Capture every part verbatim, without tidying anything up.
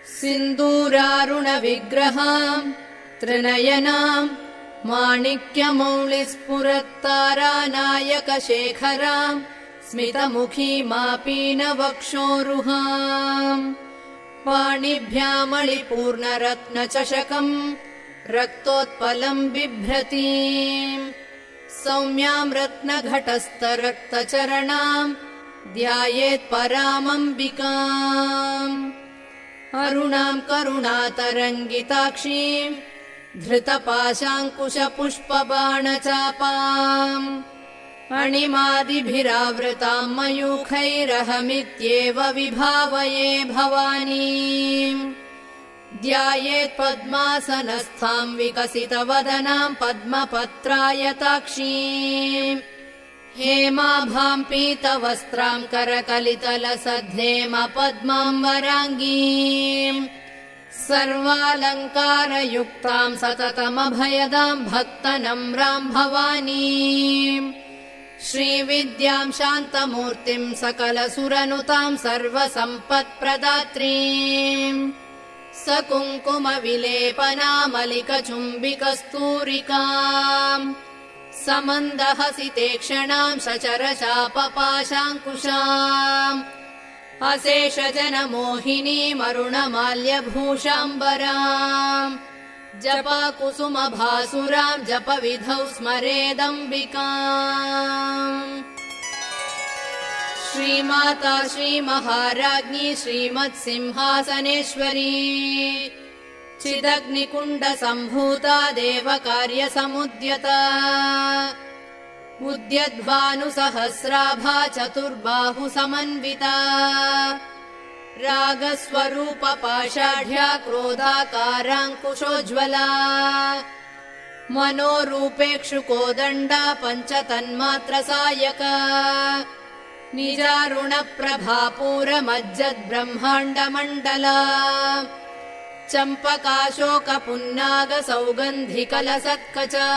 सिन्दूरारुणविग्रहाम् त्रिनयनाम् माणिक्यमौलिस्फुरत्तारानायकशेखराम् स्मितमुखीमापीनवक्षोरुहाम् पाणिभ्यामणिपूर्णरत्नचषकम् रक्तोत्पलम् बिभ्रतीम् सौम्याम् रत्नघटस्थरक्तचरणाम् ध्यायेत्परामम्बिकाम् अरुणाम् करुणातरङ्गिताक्षीम् धृतपाशाङ्कुशपुष्पबाणचापाम् अणिमादिभिरावृताम् मयूखैरहमित्येव विभावये भवानीम् ध्यायेत् पद्मासनस्थाम् विकसितवदनाम् पद्मपत्रायताक्षीम् हेमाभाम् पीतवस्त्राम् करकलितलसद्धेम पद्माम्बराङ्गीम् सर्वालङ्कारयुक्ताम् सततमभयदाम् भक्तनम्राम् भवानीम् श्रीविद्याम् शान्तमूर्तिम् सकलसुरनुताम् सर्वसम्पत्प्रदात्रीम् सकुङ्कुमविलेपनामलिकचुम्बिकस्तूरिकाम् समन्दहसितेक्षणाम् सचरचापपाशाङ्कुशाम् अशेषजनमोहिनीमरुणमाल्यभूषाम्बराम् जपाकुसुमभासुराम् जपविधौ स्मरेदम्बिकाम् श्रीमाता श्रीमहाराज्ञी श्रीमत्सिंहासनेश्वरी चिदग्निकुण्डसम्भूता देवकार्यसमुद्यता उद्यद्भानुसहस्राभा चतुर्बाहुसमन्विता रागस्वरूपपाषाढ्या क्रोधाकाराङ्कुशोज्ज्वला मनोरूपेक्षुकोदण्डा पञ्चतन्मात्रसायका निजारुणप्रभापूरमज्जद्ब्रह्माण्डमण्डला चम्पकाशोकपुन्नागसौगन्धिकलसत्कचा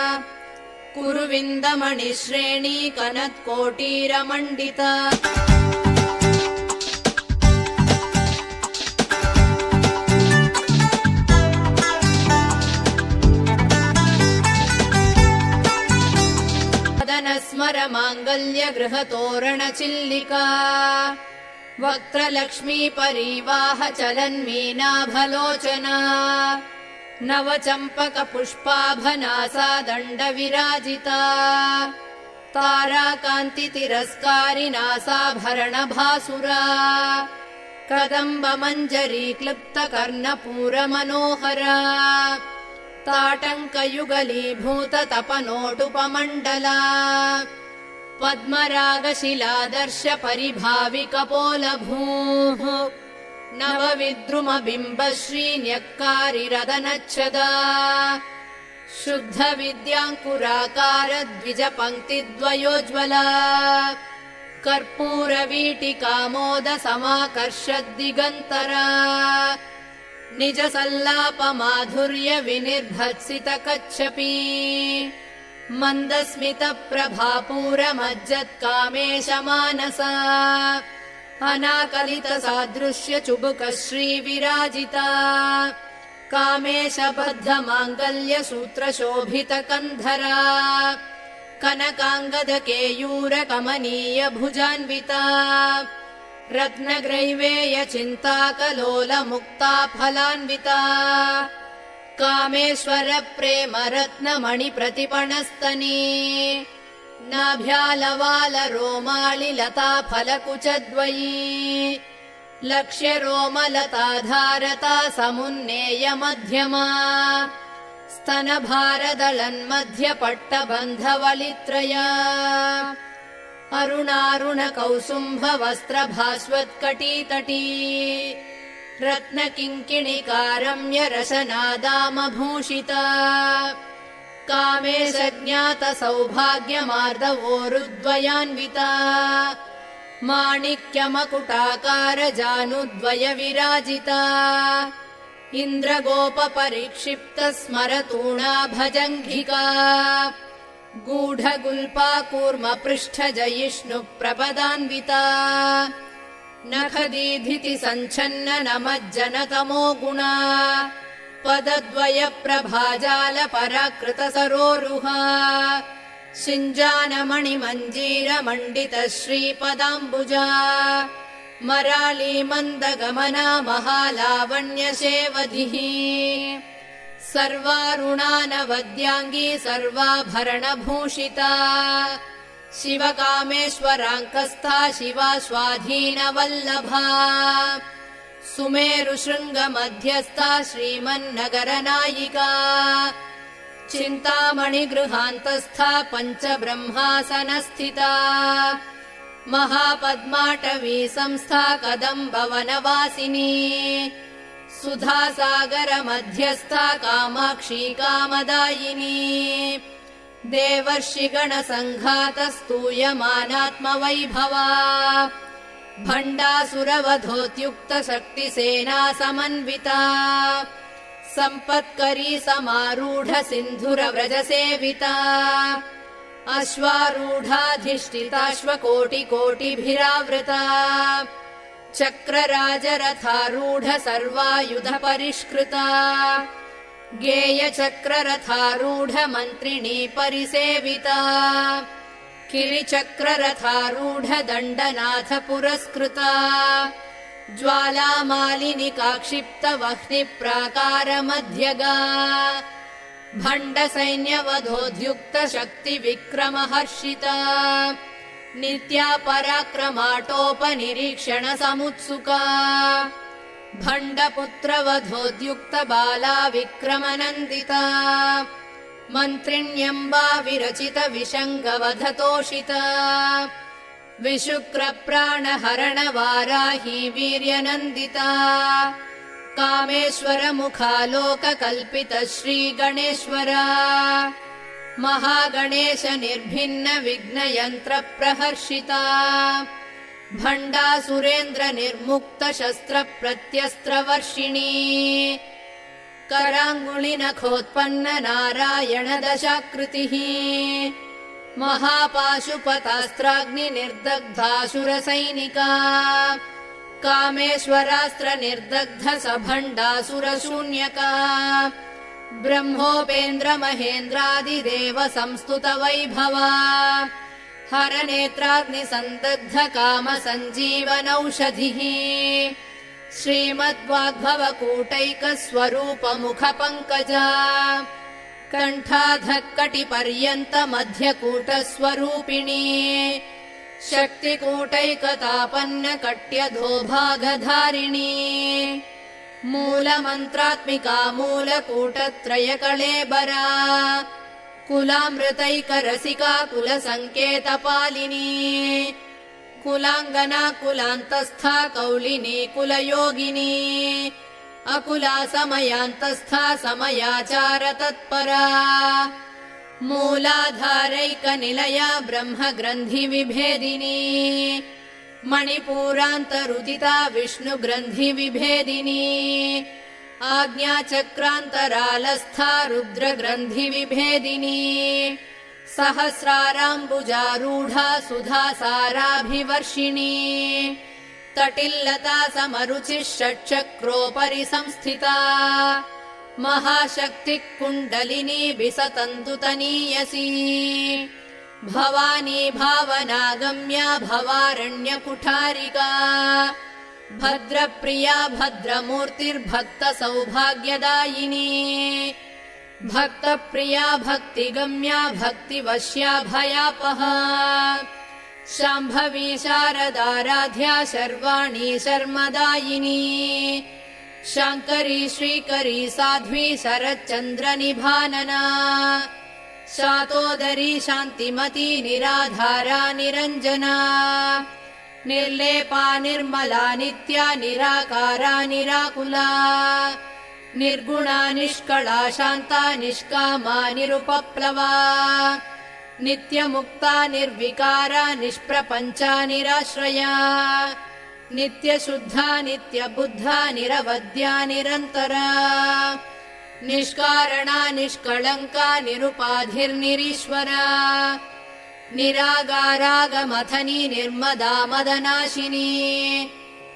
कुरुविन्दमणिश्रेणी कनत्कोटीरमण्डिता वदनस्मरमाङ्गल्यगृहतोरणचिल्लिका वक्त्रलक्ष्मीपरीवाह चलन्मीनाभलोचना नवचम्पकपुष्पाभनासा दण्डविराजिता ताराकान्तितिरस्कारिनासाभरणभासुरा कदम्बमञ्जरीक्लृप्तकर्णपूरमनोहरा ताटङ्कयुगलीभूततपनोटुपमण्डला पद्मरागशिलादर्शपरिभाविकपोलभूः नवविद्रुमबिम्बश्रीन्यक्कारिरदनच्छदा शुद्धविद्याङ्कुराकारद्विजपङ्क्तिद्वयोज्ज्वला कर्पूरवीटिकामोदसमाकर्षद्दिगन्तरा निजसल्लापमाधुर्यविनिर्भत्सितकच्छपी मन्दस्मितप्रभापूरमज्जत्कामेशमानसा अनाकलितसादृश्यचुबुकश्रीविराजिता कामेशबद्धमाङ्गल्यसूत्रशोभितकन्धरा कनकाङ्गदकेयूरकमनीयभुजान्विता रत्नग्रैवेयचिन्ताकलोलमुक्ताफलान्विता कामेश्वरप्रेमरत्नमणिप्रतिपणस्तनी नाभ्यालवालरोमालिलताफलकुचद्वयी लक्ष्यरोमलताधारता समुन्नेयमध्यमा स्तनभारदलन्मध्यपट्टबन्धवलित्रया अरुणारुणकौसुम्भवस्त्रभास्वत्कटीतटी रत्नकिङ्किणिकारम्यरशनादामभूषिता कामेशज्ञातसौभाग्यमार्दवोरुद्वयान्विता माणिक्यमकुटाकारजानुद्वयविराजिता इन्द्रगोपपरिक्षिप्तस्मरतूणा भजङ्घिका गूढगुल्पा कूर्मपृष्ठजयिष्णुप्रपदान्विता नखदीधिति सञ्छन्न नमज्जनतमो गुणा पदद्वय प्रभाजाल पराकृत सरोरुहा शिञ्जानमणिमञ्जीर मण्डित श्रीपदाम्बुजा मराली मन्दगमना महालावण्यशेवधिः सर्वारुणानवद्याङ्गी सर्वाभरणभूषिता शिवकामेश्वराङ्कस्था शिवा स्वाधीनवल्लभा सुमेरुशृङ्गमध्यस्था श्रीमन्नगरनायिका चिन्तामणिगृहान्तस्था पञ्चब्रह्मासनस्थिता महापद्माटवी संस्था कदम्बवनवासिनी सुधासागरमध्यस्था कामाक्षी कामदायिनी देवर्षिगणसङ्घातस्तूयमानात्मवैभवा भण्डासुरवधोद्युक्तशक्तिसेना समन्विता सम्पत्करी समारूढ सिन्धुरव्रजसेविता अश्वारूढाधिष्ठिताश्वकोटिकोटिभिरावृता चक्रराजरथारूढ सर्वायुध परिष्कृता गेयचक्ररथारूढ मन्त्रिणी परिसेविता किरिचक्ररथारूढ दण्डनाथ पुरस्कृता ज्वालामालिनि काक्षिप्त वह्निप्राकारमध्यगा भण्डसैन्यवधोद्युक्त शक्तिविक्रमहर्षिता नित्या पराक्रमाटोपनिरीक्षण समुत्सुका भण्डपुत्रवधोद्युक्त बाला विक्रमनन्दिता मन्त्रिण्यम्बा विरचित विशङ्गवधतोषिता विशुक्रप्राणहरण वाराही वीर्यनन्दिता कामेश्वर मुखालोककल्पित श्रीगणेश्वरा महागणेश निर्भिन्न विघ्नयन्त्र प्रहर्षिता भण्डासुरेन्द्र निर्मुक्त शस्त्र प्रत्यस्त्रवर्षिणी कराङ्गुलिनखोत्पन्न नारायण दशाकृतिः महापाशुपतास्त्राग्नि निर्दग्धासुरसैनिका कामेश्वरास्त्र निर्दग्ध सभण्डासुरशून्यका ब्रह्मोपेन्द्र महेन्द्रादिदेव संस्तुत वैभवा हरनेत्राग्नि सन्दग्ध काम सञ्जीवनौषधिः श्रीमद्वाग्भव कूटैक स्वरूप मुख पङ्कजा कण्ठाधक्कटिपर्यन्त मध्यकूट स्वरूपिणी शक्तिकूटैकतापन्न कट्यधोभागधारिणी मूलमन्त्रात्मिका मूलकूटत्रय कळेबरा कुलामृतैकरसिका कुलसङ्केतपालिनी कुलाङ्गना कुलान्तस्था कौलिनी कुलयोगिनी अकुला समयान्तस्था समयाचार तत्परा मूलाधारैकनिलया ब्रह्मग्रन्थि विभेदिनी मणिपूरान्तरुदिता विष्णुग्रन्थि विभेदिनी आज्ञाचक्रान्तरालस्था रुद्रग्रन्थि विभेदिनी सहस्राराम्बुजारूढा सुधासाराभिवर्षिणी तटिल्लता समरुचिः षट्चक्रोपरि संस्थिता महाशक्तिः कुण्डलिनी विसतन्तु तनीयसी भवानी भावनागम्या भवारण्यकुठारिका भद्रप्रिया भद्रमूर्तिर्भक्तसौभाग्यदायिनी भक्तप्रिया भक्तिगम्या भक्तिवश्या भयापहा शाम्भवी शारदाराध्या शर्वाणी शर्मदायिनी शाङ्करी श्रीकरी साध्वी शरच्चन्द्रनिभानना शातोदरी शान्तिमती निराधारा निरञ्जना निर्लेपा निर्मला नित्या निराकारा निराकुला निर्गुणा निष्कला शान्ता निष्कामा निरुपप्लवा नित्यमुक्ता निर्विकारा निष्प्रपञ्चा निराश्रया नित्यशुद्धा नित्यबुद्धा निरवद्या निरन्तरा निष्कारणा निष्कळङ्का निरुपाधिर्निरीश्वरा निरागारागमथनी निर्मदा मदनाशिनी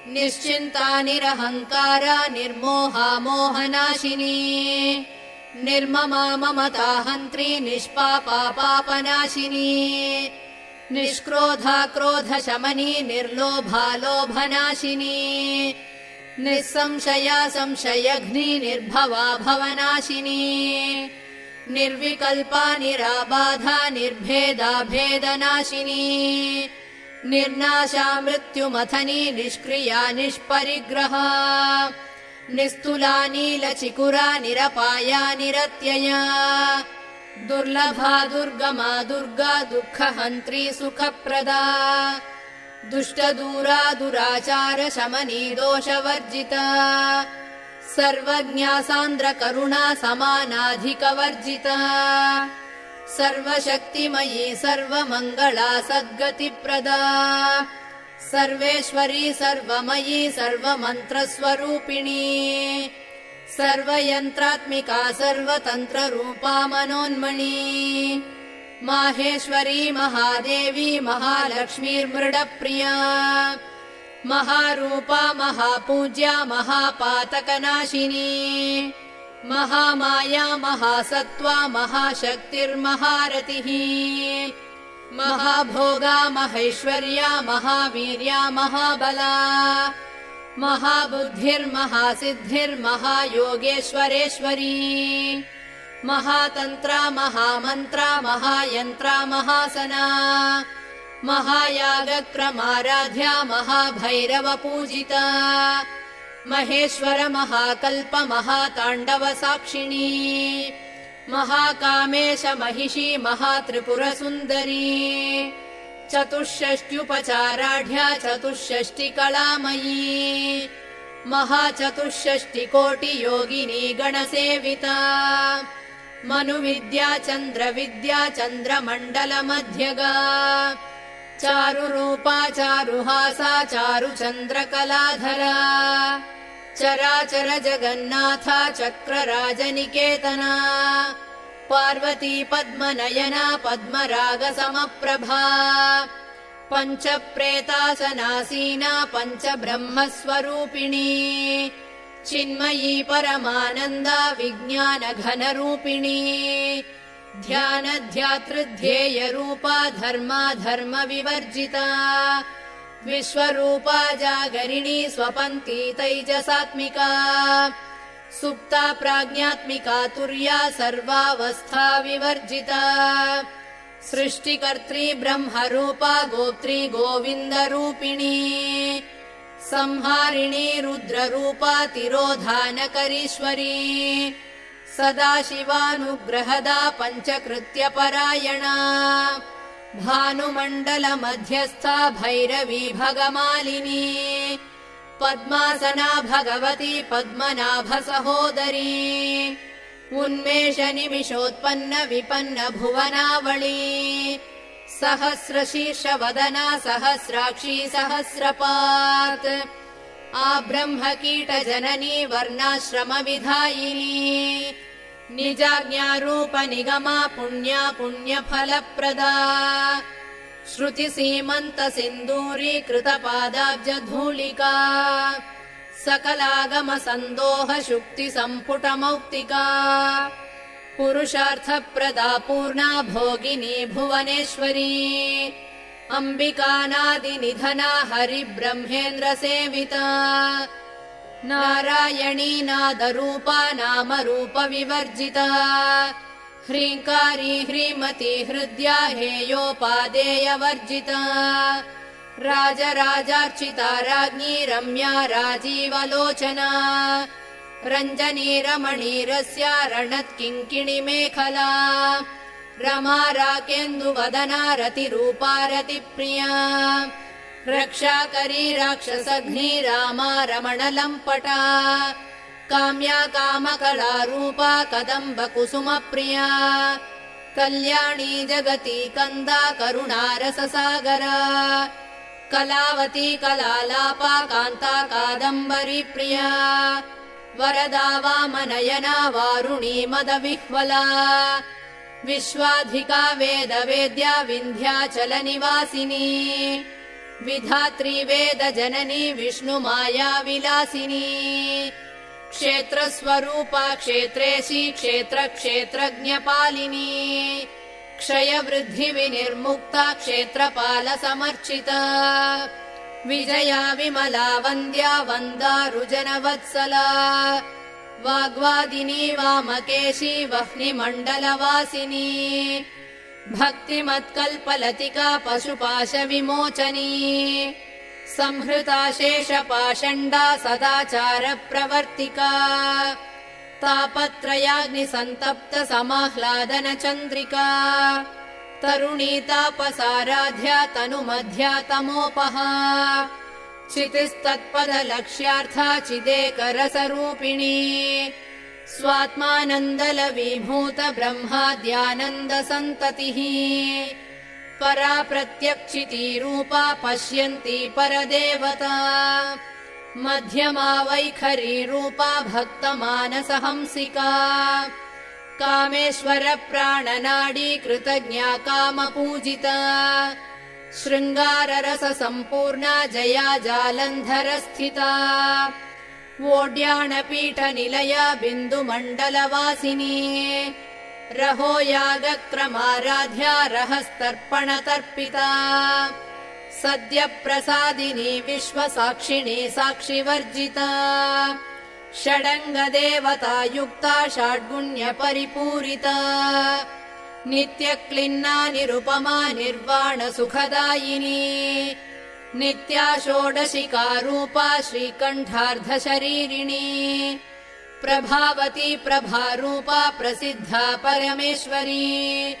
निश्चिन्ता निरहङ्कारा निर्मोहा मोहनाशिनी निर्ममा ममता हन्त्री निष्पापा पापनाशिनी निष्क्रोधा क्रोधशमनी निर्लोभा लोभनाशिनी निस्संशया संशयघ्नी निर्भवा भवनाशिनी निर्विकल्पा निराबाधा निर्भेदा भेदनाशिनी निर्नाशा मृत्युमथनी निष्क्रिया निष्परिग्रहा निस्तुला नीलचिकुरा निरपाया निरत्यया दुर्लभा दुर्गमा दुर्गा दुःखहन्त्री सुखप्रदा दुष्टदूरा दुराचार शमनी दोषवर्जिता सर्वज्ञा सान्द्र करुणा समानाधिकवर्जिता सर्वशक्तिमयी सर्वमङ्गला सद्गतिप्रदा सर्वेश्वरी सर्वमयी सर्वमन्त्रस्वरूपिणी सर्वयन्त्रात्मिका सर्वतन्त्ररूपा मनोन्मणी माहेश्वरी महादेवी महालक्ष्मीर्मृडप्रिया महारूपा महापूज्या महापातकनाशिनी महामाया महासत्त्वा महाशक्तिर्महारतिः महाभोगा महैश्वर्या महावीर्या महाबला महाबुद्धिर्महासिद्धिर्महायोगेश्वरेश्वरी महातन्त्रा महामन्त्रा महायन्त्रा महासना महायागक्रमाराध्या महाभैरवपूजिता महेश्वर महाकल्प महाताण्डव साक्षिणी महाकामेश महिषी महात्रिपुरसुन्दरी चतुष्षष्ट्युपचाराढ्या चतुष्षष्टिकलामयी महाचतुष्षष्टिकोटियोगिनी गणसेविता मनुविद्या चन्द्रविद्या चन्द्रमण्डलमध्यगा चारुरूपा चारुहासा चारुचन्द्रकलाधरा चराचर जगन्नाथा चक्रराजनिकेतना पार्वती पद्मनयना पद्मरागसमप्रभा पञ्चप्रेतासनासीना पञ्चब्रह्मस्वरूपिणी चिन्मयी परमानन्दा विज्ञानघनरूपिणी ध्यानध्यातृध्येयरूपा धर्मा धर्मविवर्जिता विश्वरूपा जागरिणी स्वपन्ती तैजसात्मिका सुप्ता प्राज्ञात्मिका तुर्या सर्वावस्था विवर्जिता सृष्टिकर्त्री ब्रह्मरूपा गोप्त्री गोविन्दरूपिणी संहारिणी रुद्ररूपा तिरोधानकरीश्वरी सदाशिवानुग्रहदा पञ्चकृत्यपरायणा भानुमण्डलमध्यस्था भैरवी भगमालिनी पद्मासना भगवती पद्मनाभसहोदरी उन्मेषनिमिषोत्पन्न विपन्न भुवनावळी सहस्रशीर्षवदना सहस्राक्षी सहस्रपात् आब्रह्मकीटजननी वर्णाश्रमविधायिनी निजाज्ञारूपनिगमा पुण्या पुण्यफलप्रदा श्रुतिसीमन्तसिन्दूरीकृतपादाब्जधूलिका सकलागमसन्दोहशुक्तिसम्पुटमौक्तिका पुरुषार्थप्रदा पूर्णा भोगिनी भुवनेश्वरी अम्बिकानादिनिधना हरिब्रह्मेन्द्रसेविता नारायणी नादरूपा नामरूपविवर्जिता ह्रीङ्कारी ह्रीमती हृद्या हेयोपादेयवर्जिता राजराजार्चिता राज्ञी रम्या राजीवलोचना रञ्जनी रमणीरस्या रणत्किङ्किणी मेखला रमा राकेन्दुवदना रतिरूपा रतिप्रिया रक्षाकरी राक्षसघ्नी रामा रमणलम्पटा काम्या कामकलारूपा कदम्बकुसुमप्रिया कल्याणी जगती कन्दा करुणारससागरा कलावती कलालापा कान्ता कादम्बरी प्रिया वरदा वामनयना वारुणी मदविह्वला विश्वाधिका वेदवेद्या विन्ध्याचलनिवासिनी विधात्री वेद जननी विष्णुमाया विलासिनी क्षेत्रस्वरूपा क्षेत्रेशी क्षेत्र क्षेत्रज्ञपालिनी क्षय वृद्धि विनिर्मुक्ता क्षेत्रपाल समर्चिता विजया विमला वन्द्या वन्दारुजनवत्सला वाग्वादिनी वामकेशी वह्निमण्डलवासिनी भक्तिमत्कल्पलतिका पशुपाश विमोचनी संहृता शेषपाषण्डा सदाचार प्रवर्तिका तापत्रयाग्निसन्तप्त समाह्लादन चन्द्रिका तरुणी तापसाराध्या तनुमध्या तमोपहा चितिस्तत्पदलक्ष्यार्था चिदेकरसरूपिणी स्वात्मानन्दलवीभूत ब्रह्माद्यानन्दसन्ततिः परा प्रत्यक्षिती रूपा पश्यन्ती परदेवता मध्यमा वैखरी रूपा भक्तमानसहंसिका कामेश्वर प्राणनाडी कृतज्ञा कामपूजिता शृङ्गाररस सम्पूर्णा जया जालन्धरस्थिता वोड्याणपीठनिलया बिन्दुमण्डलवासिनी रहो यागक्रमाराध्या रहस्तर्पणतर्पिता सद्यप्रसादिनी विश्वसाक्षिणी साक्षिवर्जिता षडङ्गदेवता युक्ता षड्गुण्यपरिपूरिता नित्यक्लिन्ना निरुपमा निर्वाणसुखदायिनी नित्या षोडशिकारूपा श्रीकण्ठार्धशरीरिणी प्रभावती प्रभारूपा प्रसिद्धा परमेश्वरी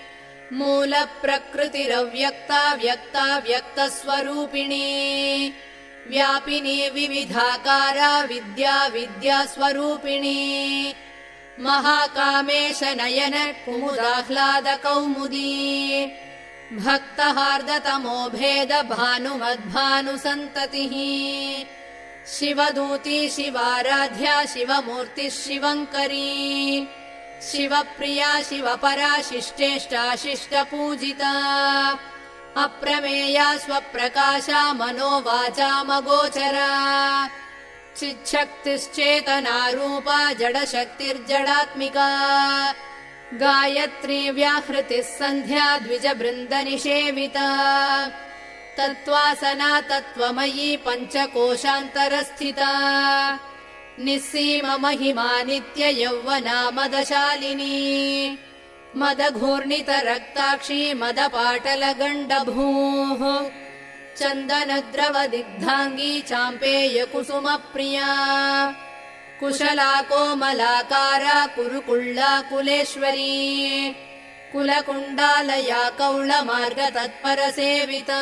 मूलप्रकृतिरव्यक्ता व्यक्ता व्यक्तस्वरूपिणी व्यापिनी विविधाकारा विद्या विद्यास्वरूपिणी महाकामेश नयन कुमुदाह्लाद कौमुदी भक्तहार्दतमो भेद भानुमद्भानुसन्ततिः शिवदूती शिवाराध्या शिवमूर्तिः शिवङ्करी शिवप्रिया शिवपरा शिष्टेष्टा शिष्टपूजिता अप्रमेया स्वप्रकाशा मनोवाचामगोचरा चिच्छक्तिश्चेतनारूपा जडशक्तिर्जडात्मिका गायत्री व्याहृतिः सन्ध्या द्विजबृन्दनिषेविता तत्त्वासना तत्त्वमयी पञ्चकोशान्तरस्थिता निस्सीममहिमा नित्य यौवना मदशालिनी मदघूर्णितरक्ताक्षी मदपाटलगण्डभूः चन्दनद्रवदिग्धाङ्गी चाम्पेयकुसुमप्रिया कुशला कोमलाकारा कुरुकुल्ला कुलेश्वरी कुलकुण्डालया कौळमार्गतत्परसेविता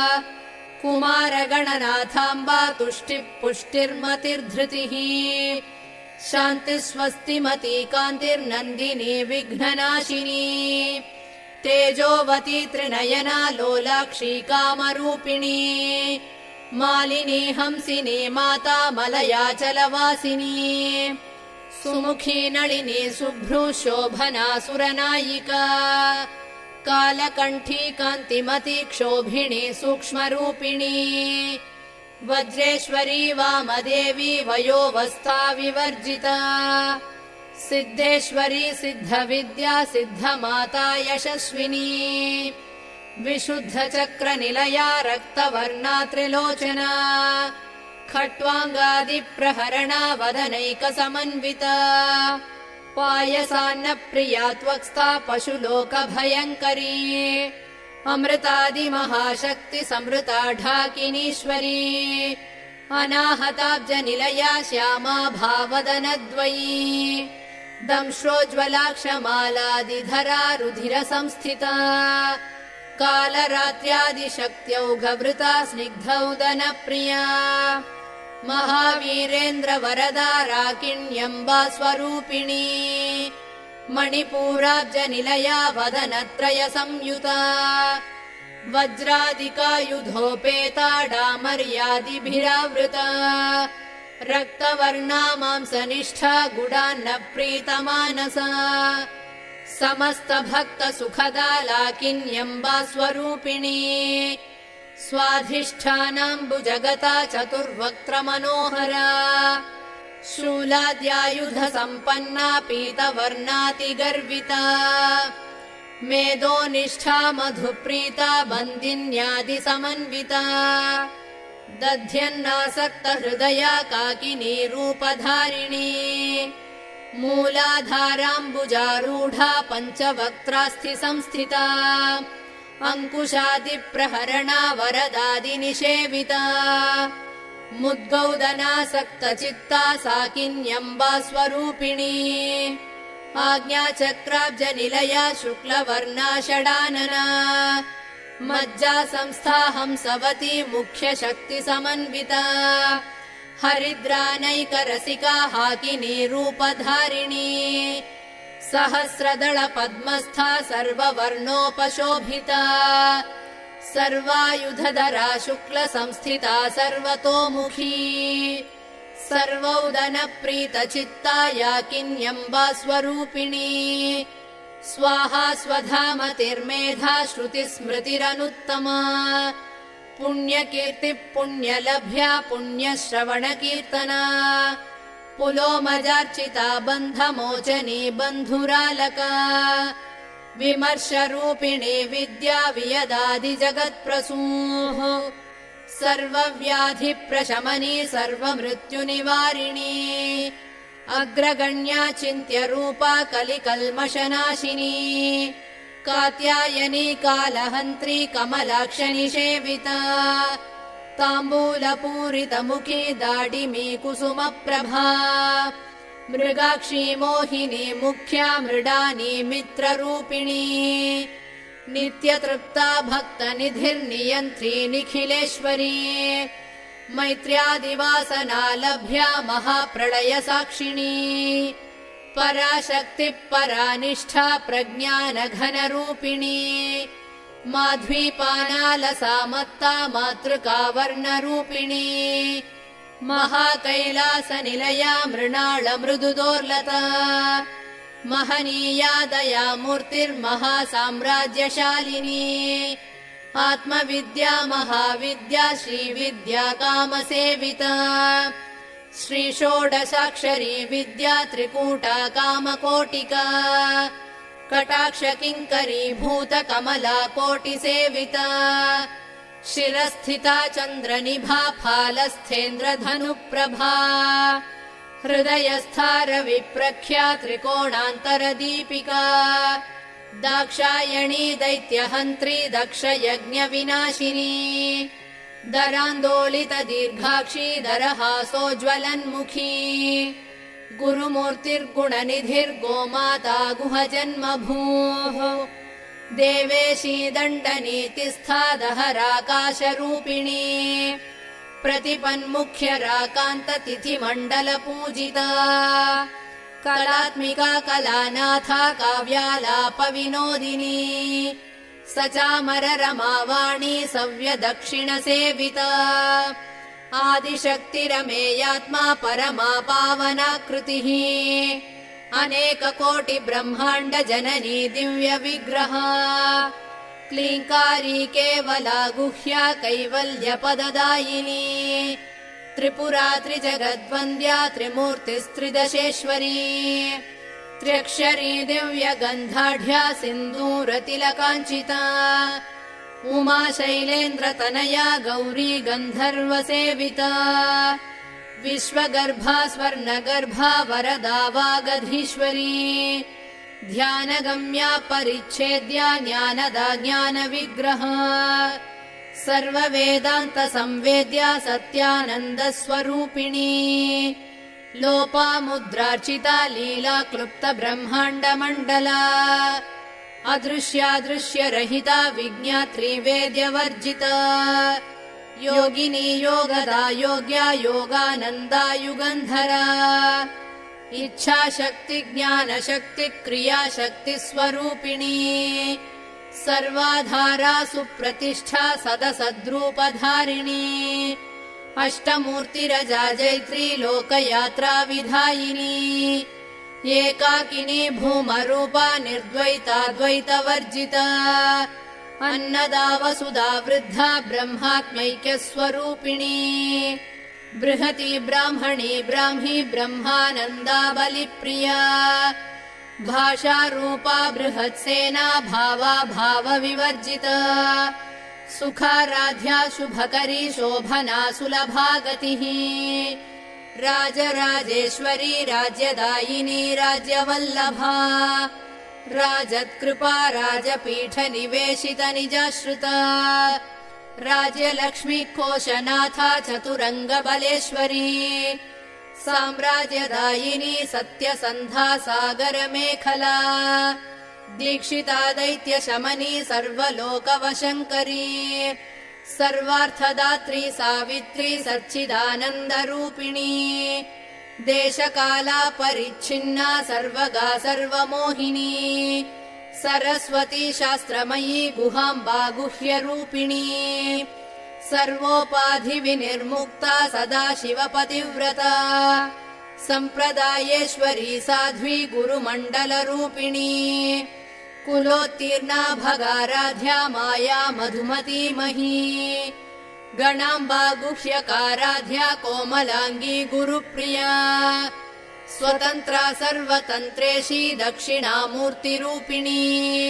कुमारगणनाथाम्बा तुष्टिः पुष्टिर्मतिर्धृतिः शान्तिस्वस्तिमती कान्तिर्नन्दिनी विघ्ननाशिनी तेजोवती त्रिनयना लोलाक्षी कामरूपिणी मालिनी हंसिनी माता मलयाचलवासिनी सुमुखी नळिनी शुभ्रू शोभना सुरनायिका कालकण्ठी कान्तिमती क्षोभिणी सूक्ष्मरूपिणी वज्रेश्वरी वामदेवी वयोवस्था विवर्जिता सिद्धेश्वरी सिद्धविद्या सिद्धमाता यशस्विनी विशुद्धचक्रनिलया रक्तवर्णा त्रिलोचना खट्वाङ्गादिप्रहरणा वदनैकसमन्विता पायसान्नप्रिया त्वक्स्था पशुलोकभयङ्करी अमृतादिमहाशक्ति संवृता ढाकिनीश्वरी अनाहताब्जनिलया श्यामा भावदनद्वयी दंश्रोज्ज्वलाक्षमालादिधरा रुधिरसंस्थिता कालरात्र्यादिशक्त्यौघवृता स्निग्धौदनप्रिया महावीरेन्द्रवरदा राकिण्यम्बा स्वरूपिणी मणिपूराब्जनिलया वदनत्रयसंयुता वज्रादिकायुधोपेता डामर्यादिभिरावृता रक्तवर्णा मांसनिष्ठा गुडान्नप्रीतमानसा समस्तभक्तसुखदा लाकिन्यम्बा स्वरूपिणी स्वाधिष्ठानाम्बुजगता चतुर्वक्त्रमनोहरा शूलाद्यायुधसम्पन्ना पीतवर्णातिगर्विता मेदोनिष्ठा मधुप्रीता बन्दिन्यादिसमन्विता दध्यन्नासक्तहृदया काकिनी रूपधारिणी मूलाधाराम्बुजारूढा पञ्चवक्त्रास्थि संस्थिता अङ्कुशादिप्रहरणा वरदादिनिषेविता मुद्गौदनासक्तचित्ता साकिन्यम्बा स्वरूपिणी आज्ञाचक्राब्जनिलया शुक्लवर्णा षडानना मज्जा संस्था हंसवती मुख्यशक्तिसमन्विता हरिद्रानैकरसिका हाकिनी रूपधारिणी सहस्रदळ पद्मस्था सर्ववर्णोपशोभिता सर्वायुधधरा शुक्लसंस्थिता सर्वतोमुखी सर्वौदनप्रीतचित्ता याकिन्यम्बा स्वरूपिणी स्वाहा स्वधामतिर्मेधा श्रुतिस्मृतिरनुत्तमा पुण्यकीर्तिः पुण्यलभ्या पुण्यश्रवणकीर्तना पुलोमजार्चिता बन्धमोचनी बन्धुरालका विमर्शरूपिणी विद्या वियदादिजगत्प्रसूः सर्वव्याधिप्रशमनी सर्वमृत्युनिवारिणी अग्रगण्या चिन्त्यरूपा कलिकल्मषनाशिनी कात्यायनी कालहन्त्री कमलाक्षनिषेविता ताम्बूलपूरितमुखी दाडिमी कुसुमप्रभा मृगाक्षी मोहिनी मुख्या मृडानी मित्ररूपिणी नित्यतृप्ता भक्तनिधिर्नियन्त्री निखिलेश्वरी मैत्र्यादिवासना लभ्या महाप्रलयसाक्षिणी पराशक्तिः परानिष्ठा प्रज्ञानघनरूपिणी माध्वीपानालसा मत्ता मातृका वर्णरूपिणी महाकैलासनिलया मृणालमृदुदोर्लता महनीया दया मूर्तिर्महासाम्राज्यशालिनी आत्मविद्या महाविद्या श्रीविद्या कामसेविता श्रीषोडशाक्षरी विद्या त्रिकूटा कामकोटिका कटाक्षकिङ्करी भूतकमला कोटिसेविता शिरस्थिता चन्द्रनिभा फालस्थेन्द्रधनुप्रभा हृदयस्था रविप्रख्या त्रिकोणान्तरदीपिका दाक्षायणी दैत्यहन्त्री दक्षयज्ञविनाशिनी दरान्दोलितदीर्घाक्षी दरहासोज्ज्वलन्मुखी गुरुमूर्तिर्गुणनिधिर्गोमाता गुहजन्मभूः देवेशी दण्डनीतिस्था दहराकाशरूपिणी प्रतिपन्मुख्यराकान्ततिथिमण्डलपूजिता कलात्मिका कलानाथा काव्यालापविनोदिनी सचामररमावाणी सव्यदक्षिणसेविता आदिशक्तिरमेयात्मा परमा पावनाकृतिः अनेककोटिब्रह्माण्ड जननी दिव्यविग्रहा क्लीङ्कारी केवला गुह्या कैवल्यपददायिनी त्रिपुरा त्रिजगद्वन्द्या त्रिमूर्तिस्त्रिदशेश्वरी त्र्यक्षरी दिव्यगन्धाढ्या सिन्दूरतिलकाञ्चिता उमा शैलेन्द्रतनया गौरी गन्धर्वसेविता विश्वगर्भा स्वर्णगर्भा वरदा वागधीश्वरी ध्यानगम्या परिच्छेद्या ज्ञानदा ज्ञानविग्रहा सर्ववेदान्तसंवेद्या सत्यानन्दस्वरूपिणी लोपामुद्रार्चिता लीला क्लुप्तब्रह्माण्डमण्डला अदृश्यादृश्यरहिता विज्ञात्री वेद्यवर्जिता योगिनी योगदा योग्या योगानन्दा युगन्धरा इच्छाशक्ति ज्ञानशक्ति क्रियाशक्तिस्वरूपिणी सर्वाधारा सुप्रतिष्ठा सदसद्रूपधारिणी अष्टमूर्तिरजा जैत्री लोकयात्रा विधायिनी एकाकिनी भूमरूपा निर्द्वैता द्वैतवर्जिता अन्नदा वसुधा वृद्धा ब्रह्मात्मैक्यस्वरूपिणी बृहती ब्राह्मणी ब्राह्मी ब्रह्मानन्दा बलिप्रिया भाषारूपा बृहत्सेना भावा भावविवर्जिता सुखाराध्या शुभकरी शोभना सुलभा गतिः राजराजेश्वरी राज्यदायिनी राज्यवल्लभा राजत्कृपा राजपीठ निवेशित निजाश्रिता राज्यलक्ष्मी कोशनाथा चतुरङ्गबलेश्वरी साम्राज्यदायिनी सत्यसन्धा सागरमेखला दीक्षिता दैत्यशमनी सर्वलोकवशङ्करी सर्वार्थदात्री सावित्री सच्चिदानन्दरूपिणी देशकाला परिच्छिन्ना सर्वगा सर्वमोहिनी सरस्वती शास्त्रमयी गुहाम्बा गुह्यरूपिणी सर्वोपाधिविनिर्मुक्ता सदा शिवपतिव्रता सम्प्रदायेश्वरी साध्वी गुरुमण्डलरूपिणी कुलोत्तीर्णा भगाराध्या माया मधुमती मही गणाम्बा गुह्यकाराध्या कोमलाङ्गी गुरुप्रिया स्वतन्त्रा सर्वतन्त्रेशी दक्षिणामूर्तिरूपिणी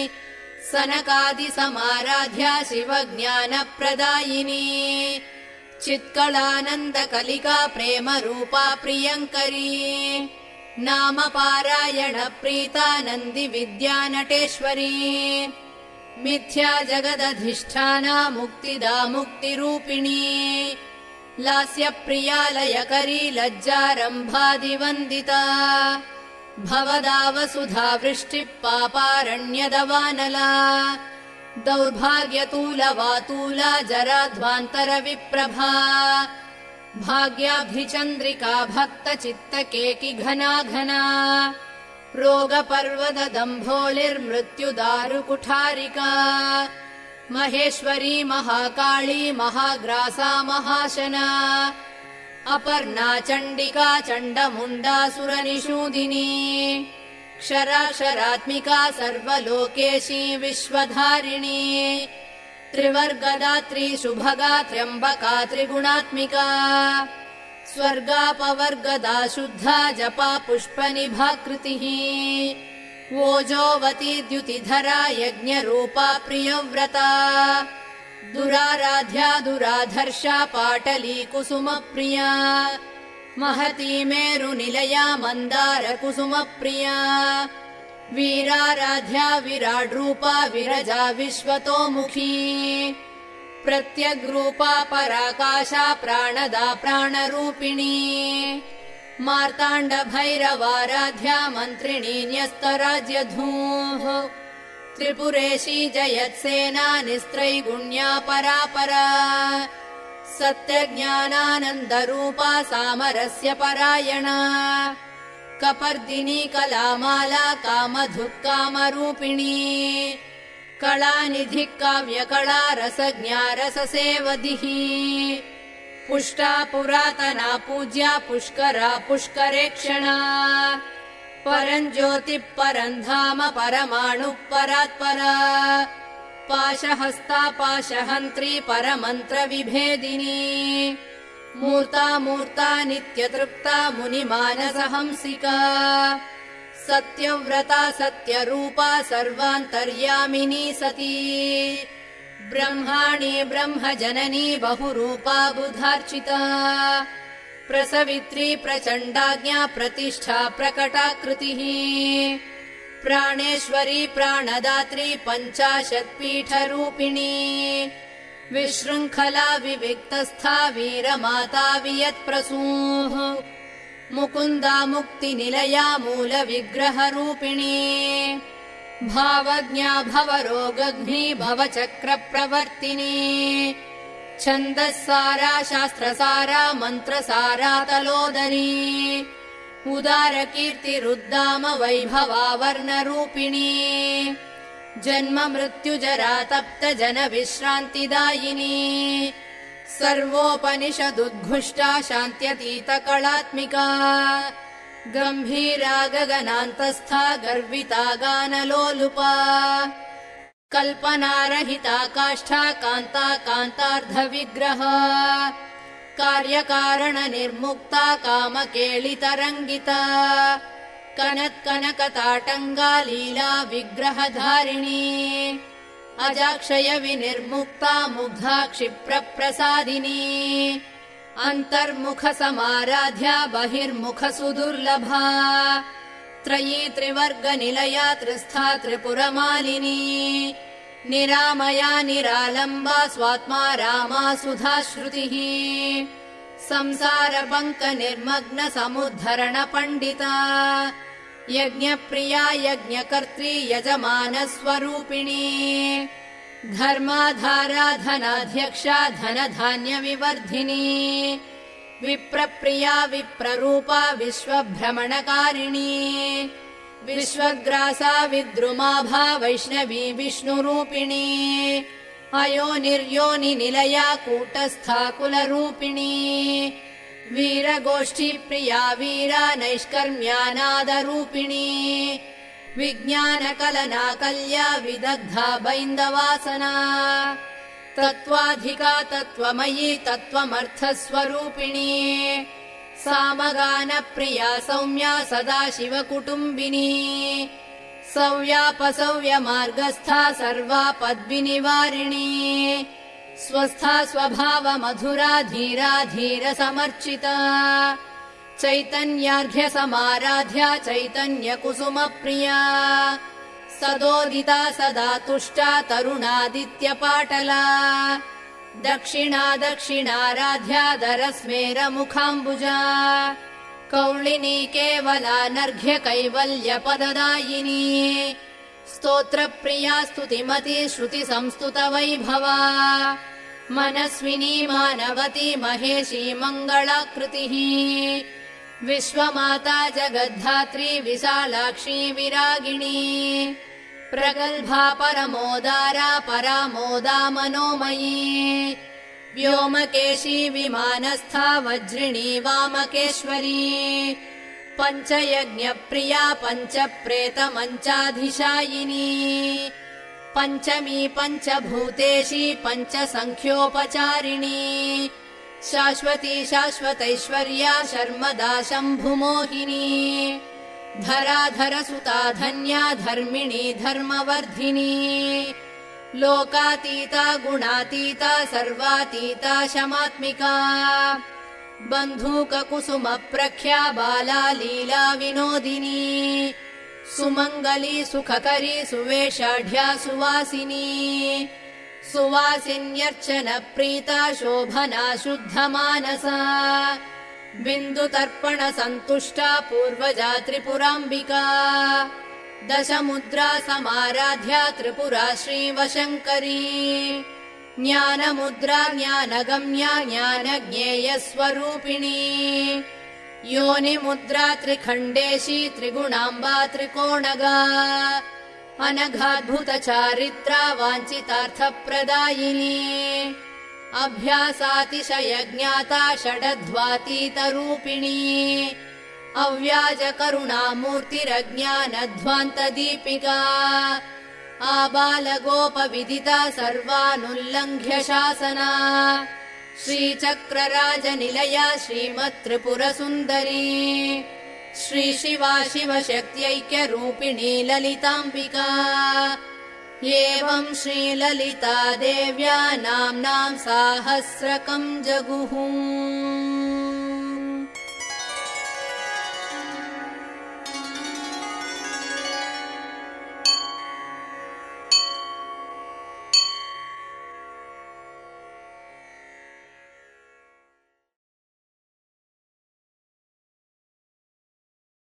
सनकादिसमाराध्या शिवज्ञानप्रदायिनी चित्कलानन्दकलिका प्रेमरूपा प्रियङ्करी नामपारायण प्रीता नन्दी विद्यानटेश्वरी मिथ्या जगदधिष्ठाना मुक्तिदा मुक्तिरूपिणी लास्यप्रिया लयकरी लज्जारम्भादिवन्दिता भवदा वसुधा वृष्टिः पापारण्यदवानला दौर्भाग्यतूलवातूला जराध्वान्तरविप्रभा भाग्याभिचन्द्रिका भक्तचित्तकेकि घना घना रोगपर्वतदम्भोलिर्मृत्युदारुकुठारिका महेश्वरी महाकाली महाग्रासा महाशना अपर्णा चण्डिका चण्डमुण्डासुरनिषूदिनी क्षराक्षरात्मिका सर्वलोकेशी विश्वधारिणी त्रिवर्गदात्री शुभगा त्र्यम्बका त्रिगुणात्मिका स्वर्गापवर्गदा शुद्धा जपा पुष्पनिभाकृतिः ओजोवती द्युतिधरा यज्ञरूपा प्रियव्रता दुराराध्या दुराधर्षा पाटली कुसुमप्रिया महती मेरुनिलया मन्दार कुसुमप्रिया वीराराध्या विराड्रूपा विरजा विश्वतोमुखी प्रत्यग्रूपा पराकाशा प्राणदा प्राणरूपिणी मार्ताण्ड भैरवाराध्या मन्त्रिणी न्यस्तराज्यधूः त्रिपुरेशी जयत्सेना निस्त्रैगुण्या परापरा सत्यज्ञानानन्दरूपा सामरस्य परायणा कपर्दिनी कलामाला कामधुक् कामरूपिणी कलानिधिः काव्यकला रसज्ञा रससेवधिः पुष्टा पुरातना पूज्या पुष्करा पुष्करेक्षणा परञ्ज्योतिः परम् धाम परमाणुः परात्परा पाशहस्ता पाशहन्त्री परमन्त्रविभेदिनी मूर्ता मूर्ता नित्यतृप्ता मुनिमानसहंसिका सत्यव्रता सत्यरूपा सर्वान्तर्यामिनी सती ब्रह्माणी ब्रह्मजननी बहुरूपा बुधार्चिता प्रसवित्री प्रचण्डाज्ञा प्रतिष्ठा प्रकटाकृतिः प्राणेश्वरी प्राणदात्री पञ्चाशत्पीठरूपिणी विशृङ्खला विविक्तस्था वीरमाता वियत्प्रसूः मुकुन्दा मुक्तिनिलया मूलविग्रहरूपिणी भावज्ञा भवरोगघ्नी भवचक्रप्रवर्तिनी छन्दस्सारा शास्त्रसारा मन्त्रसारा तलोदरी उदारकीर्तिरुद्दाम वैभवा वर्णरूपिणी जन्म मृत्युजरा तप्त जन विश्रान्तिदायिनी सर्वोपनिषदुद्घुष्टा शान्त्यतीत कलात्मिका गम्भीरा गगनान्तस्था गर्विता गानलोलुपा कल्पनारहिता काष्ठा कान्ता कान्तार्धविग्रह कार्यकारण निर्मुक्ता कामकेलितरङ्गिता कनत्कनकताटङ्गा लीला विग्रहधारिणी अजाक्षय विनिर्मुक्ता मुग्धा क्षिप्रप्रसादिनी अन्तर्मुख समाराध्या बहिर्मुख सुदुर्लभा त्रयी त्रिवर्गनिलया त्रिस्था त्रिपुरमालिनी निरामया निरालम्बा स्वात्मा रामा सुधाश्रुतिः संसारपङ्क निर्मग्न समुद्धरण पण्डिता यज्ञप्रिया यज्ञकर्त्री यजमानस्वरूपिणी धर्माधारा धनाध्यक्षा धनधान्यविवर्धिनी विप्रप्रिया विप्ररूपा विश्वभ्रमणकारिणी विश्वग्रासा विद्रुमाभा वैष्णवी विष्णुरूपिणी अयोनिर्योनि निलया कूटस्था कुलरूपिणी वीरगोष्ठी प्रिया वीरा नैष्कर्म्यानादरूपिणी विज्ञानकलना कल्या विदग्धा बैन्दवासना तत्त्वाधिका तत्त्वमयी तत्त्वमर्थस्वरूपिणी सामगानप्रिया सौम्या सदाशिवकुटुम्बिनी सौव्यापसौव्यमार्गस्था सर्वापद्विनिवारिणी स्वस्था स्वभावमधुरा धीरा धीरसमर्चिता चैतन्यार्घ्यसमाराध्या चैतन्यकुसुमप्रिया सदोदिता सदा तुष्टा तरुणादित्यपाटला दक्षिणा दक्षिणाराध्या दरस्मेरमुखाम्बुजा कौलिनी केवलानर्घ्य कैवल्यपददायिनी स्तोत्रप्रिया स्तुतिमती श्रुतिसंस्तुतवैभवा मनस्विनी मानवती महेशी मङ्गलाकृतिः विश्वमाता जगद्धात्री विशालाक्षी विरागिणी प्रगल्भा परमोदारा परामोदा मनोमयी व्योमकेशी विमानस्था वज्रिणी वामकेश्वरी पञ्चयज्ञप्रिया पञ्चप्रेतमञ्चाधिशायिनी पञ्चमी पञ्चभूतेशी पञ्चसङ्ख्योपचारिणी शाश्वती शाश्वतैश्वर्या शर्मदा शम्भुमोहिनी धराधरसुता धन्या धर्मिणी धर्मवर्धिनी लोकातीता गुणातीता सर्वातीता शमात्मिका बन्धूककुसुमप्रख्या बाला लीला विनोदिनी सुमङ्गली सुखकरी सुवेशाढ्या सुवासिनी सुवासिन्यर्चनप्रीता शोभना शुद्धमानसा बिन्दुतर्पण सन्तुष्टा पूर्वजा त्रिपुराम्बिका दशमुद्रा समाराध्या त्रिपुरा श्रीवशङ्करी ज्ञानमुद्रा ज्ञानगम्या ज्ञानज्ञेयस्वरूपिणी योनिमुद्रा त्रिखण्डेशी त्रिगुणाम्बा त्रिकोणगा अनघाद्भुतचारित्रा वाञ्छितार्थप्रदायिनी अभ्यासातिशयज्ञाता षडध्वातीतरूपिणी अव्याजकरुणामूर्तिरज्ञानध्वान्तदीपिका आबालगोपविदिता सर्वानुल्लङ्घ्य शासना श्रीचक्रराजनिलया श्रीमत्त्रिपुरसुन्दरी श्रीशिवा शिवशक्त्यैक्यरूपिणी ललिताम्बिका एवं श्रीललिता देव्या नाम्नां साहस्रकं जगुः।